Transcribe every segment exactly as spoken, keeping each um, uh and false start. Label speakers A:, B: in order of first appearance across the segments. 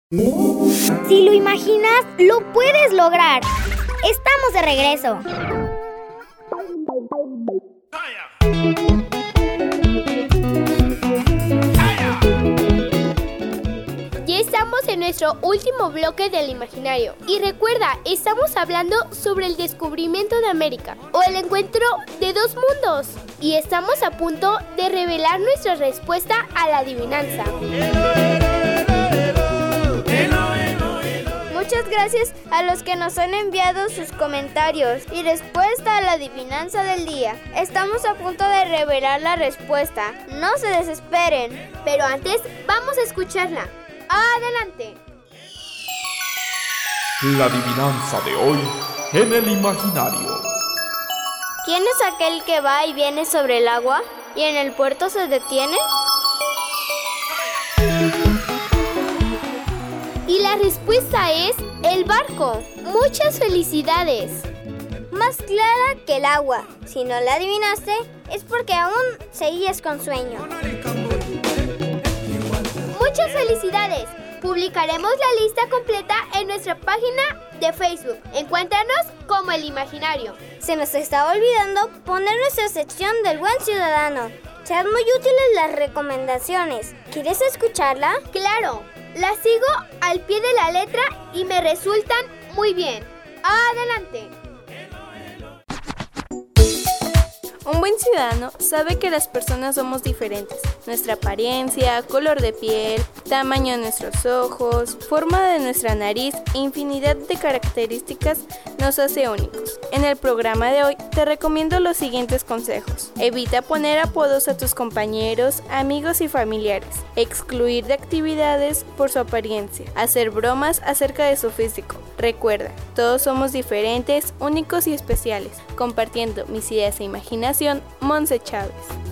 A: Si lo imaginas, lo puedes lograr. Estamos de regreso.
B: Ya estamos en nuestro último bloque del imaginario. Y recuerda, estamos hablando sobre el descubrimiento de América o el encuentro de dos mundos. Y estamos a punto de revelar nuestra respuesta a la adivinanza.
C: Muchas gracias a los que nos han enviado sus comentarios y respuesta a la adivinanza del día. Estamos a punto de revelar la respuesta. No se desesperen.
B: Pero antes, vamos a escucharla. ¡Adelante!
D: La adivinanza de hoy en el imaginario.
C: ¿Quién es aquel que va y viene sobre el agua y en el puerto se detiene?
B: Y la respuesta es el barco. ¡Muchas felicidades!
C: Más clara que el agua. Si no la adivinaste, es porque aún seguías con sueño.
B: ¡Muchas felicidades! Publicaremos la lista completa en nuestra página de Facebook. Encuéntranos como El Imaginario.
C: Se nos estaba olvidando poner nuestra sección del Buen Ciudadano. Serán muy útiles las recomendaciones. ¿Quieres escucharla?
B: ¡Claro! La sigo al pie de la letra y me resultan muy bien. ¡Adelante!
E: Un buen ciudadano sabe que las personas somos diferentes. Nuestra apariencia, color de piel, tamaño de nuestros ojos, forma de nuestra nariz e infinidad de características nos hace únicos. En el programa de hoy te recomiendo los siguientes consejos. Evita poner apodos a tus compañeros, amigos y familiares. Excluir de actividades por su apariencia. Hacer bromas acerca de su físico. Recuerda, todos somos diferentes, únicos y especiales. Compartiendo mis ideas e imaginación, Monse Chávez.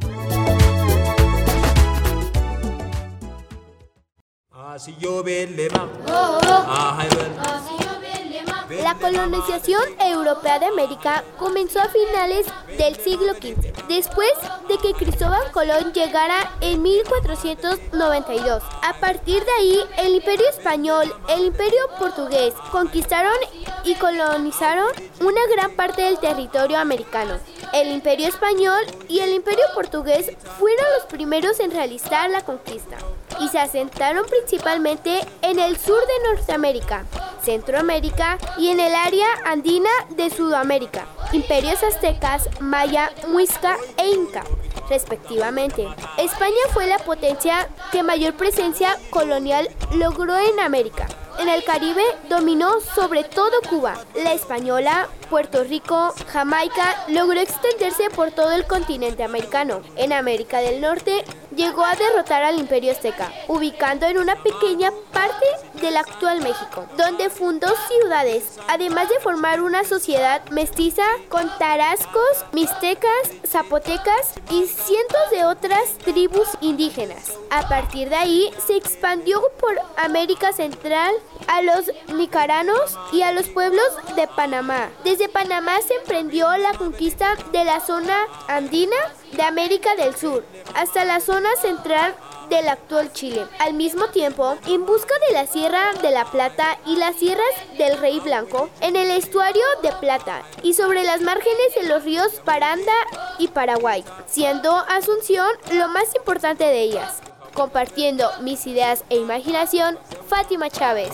B: La colonización europea de América comenzó a finales del siglo quince, después de que Cristóbal Colón llegara en mil cuatrocientos noventa y dos. A partir de ahí, el Imperio Español, el Imperio Portugués conquistaron y colonizaron una gran parte del territorio americano. El Imperio Español y el Imperio Portugués fueron los primeros en realizar la conquista y se asentaron principalmente en el sur de Norteamérica, Centroamérica y en el área andina de Sudamérica, imperios aztecas, maya, muisca e inca, respectivamente. España fue la potencia que mayor presencia colonial logró en América. En el Caribe dominó sobre todo Cuba. La española, Puerto Rico, Jamaica logró extenderse por todo el continente americano. En América del Norte llegó a derrotar al Imperio Azteca, ubicando en una pequeña parte del actual México, donde fundó ciudades, además de formar una sociedad mestiza con tarascos, mixtecas, zapotecas y cientos de otras tribus indígenas. A partir de ahí se expandió por América Central a los nicaranos y a los pueblos de Panamá. Desde Panamá se emprendió la conquista de la zona andina de América del Sur hasta la zona central del actual Chile. Al mismo tiempo, en busca de la Sierra de la Plata y las sierras del Rey Blanco, en el estuario de Plata y sobre las márgenes de los ríos Paranda y Paraguay, siendo Asunción lo más importante de ellas. Compartiendo mis ideas e imaginación, Fátima Chávez.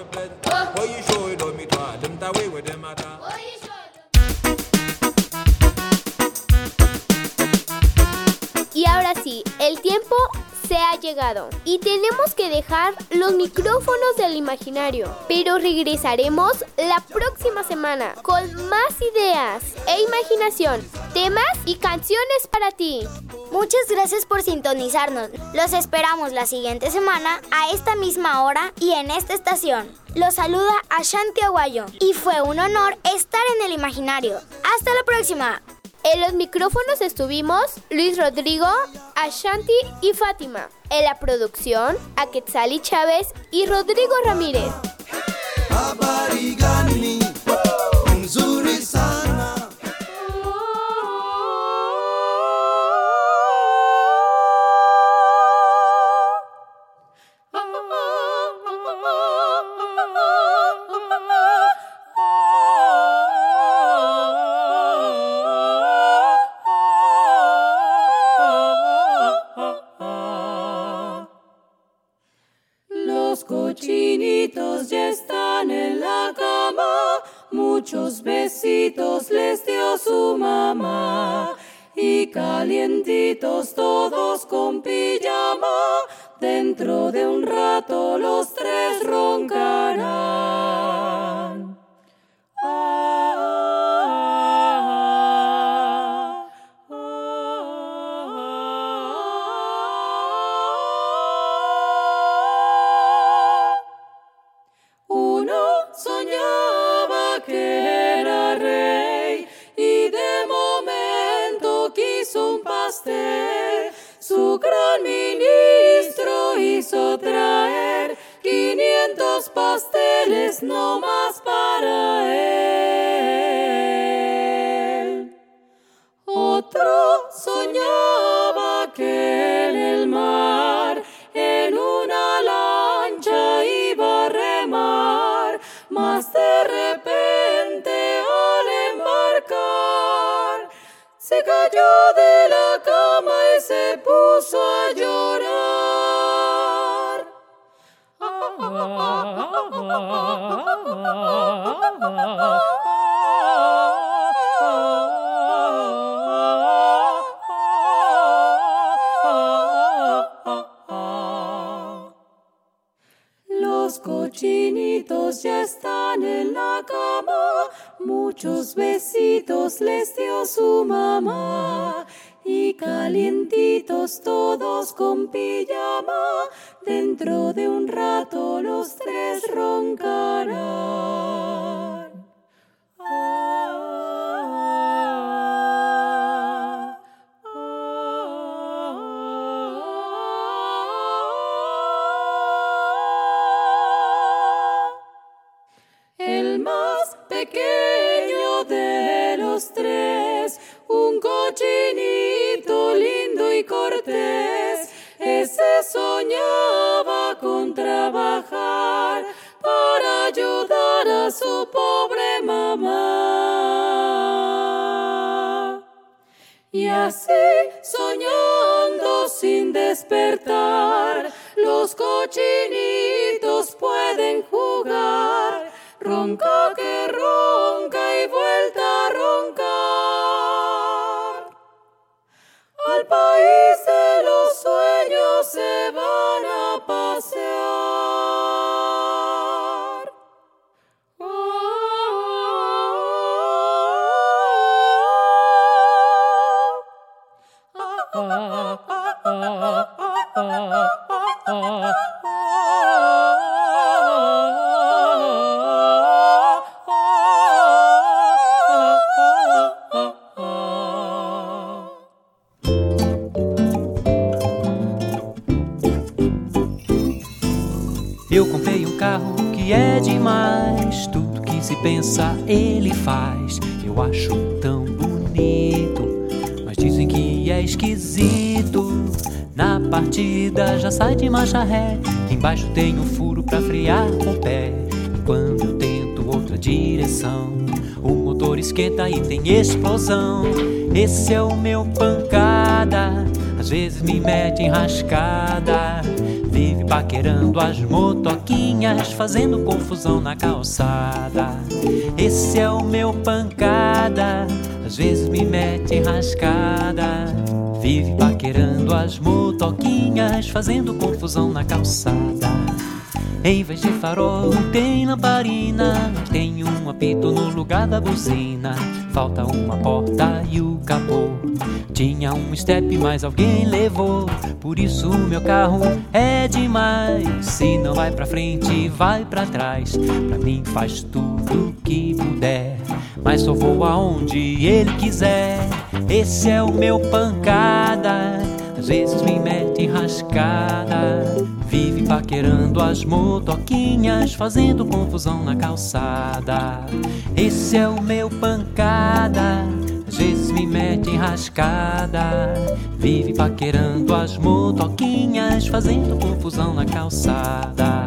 B: Y ahora sí, el tiempo se ha llegado y tenemos que dejar los micrófonos del imaginario, pero regresaremos la próxima semana con más ideas e imaginación, temas y canciones para ti.
A: Muchas gracias por sintonizarnos. Los esperamos la siguiente semana a esta misma hora y en esta estación. Los saluda Ashanti Aguayo y fue un honor estar en el imaginario. ¡Hasta la próxima!
B: En los micrófonos estuvimos Luis Rodrigo, Ashanti y Fátima. En la producción, a Quetzali Chávez y Rodrigo Ramírez.
F: Oh Los cochinitos ya están en la cama, muchos besitos les dio su mamá. Y calientitos todos con pijama, dentro de un rato los tres roncarán. Ah, ah, ah, ah. Uno soñaba que era rey y de momento quiso un pastel. Su gran ministro hizo traer quinientos pasteles no más para él. Otro soñaba que en el mar, en una lancha iba a remar, mas de repente al embarcar se cayó de la cama y se puso a llorar. Los cochinitos ya están en la cama, muchos besitos les dio su mamá. Y calientitos todos con pijama, dentro de un rato los tres roncarán. Ah, ah, ah. El más pequeño de los tres, un cochinito lindo y cortés, ese soñaba con trabajar para ayudar a su pobre mamá. Y así, soñando sin despertar, los cochinitos pueden jugar. Ronca que ronca y vuelta a roncar. Al país de los sueños se van a pasear. Ah, ah, ah, ah, ah, ah, ah.
G: Eu comprei um carro que é demais, tudo que se pensa ele faz. Eu acho tão bonito, mas dizem que é esquisito. Na partida já sai de marcha ré, embaixo tem um furo pra frear com o pé. E quando eu tento outra direção, o motor esquenta e tem explosão. Esse é o meu pancada, às vezes me mete enrascada. Vive paquerando as motoquinhas, fazendo confusão na calçada. Esse é o meu pancada, às vezes me mete enrascada. Vive paquerando as motoquinhas, fazendo confusão na calçada. Em vez de farol tem lamparina, tem um apito no lugar da buzina. Falta uma porta e o capô. Tinha um step, mas alguém levou. Por isso o meu carro é demais. Se não vai pra frente, vai pra trás. Pra mim faz tudo que puder, mas só vou aonde ele quiser. Esse é o meu pancada, às vezes me mete enrascada. Vive paquerando as motoquinhas, fazendo confusão na calçada. Esse é o meu pancada, às vezes me mete enrascada. Vive paquerando as motoquinhas, fazendo confusão na calçada.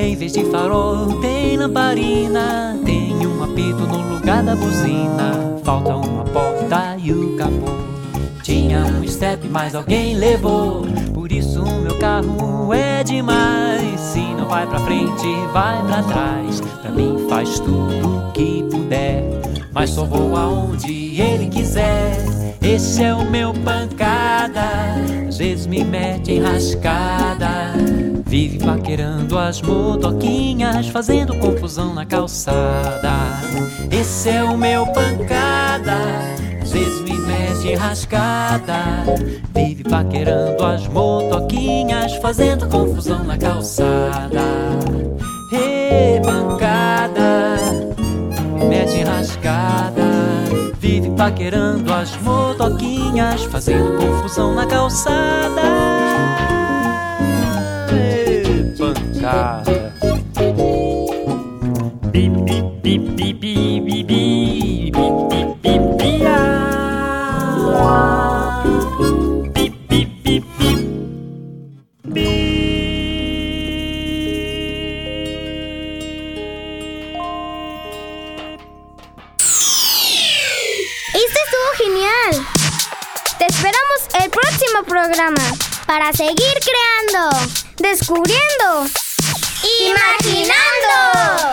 G: Em vez de farol tem lamparina, tem um apito no lugar da buzina. Falta uma porta e o capô. Tinha um step, mas alguém levou. Por isso o meu carro é demais. Se não vai pra frente, vai pra trás. Pra mim faz tudo o que puder, mas só vou aonde ele quiser. Esse é o meu pancada, às vezes me mete enrascada. Vive paquerando as motoquinhas, fazendo confusão na calçada. Esse é o meu pancada, às vezes me mete enrascada. Vive paquerando as motoquinhas, fazendo confusão na calçada. Ei, pancada, me mete enrascada. Vive paquerando as motoquinhas, fazendo confusão na calçada. Ei, pancada. Bi, bi, bi, bi, bi, bi, bi, bi, bi, bi, ah. Bi, bi, bi, bi, bi.
A: Genial. Te esperamos el próximo programa para seguir creando, descubriendo, imaginando.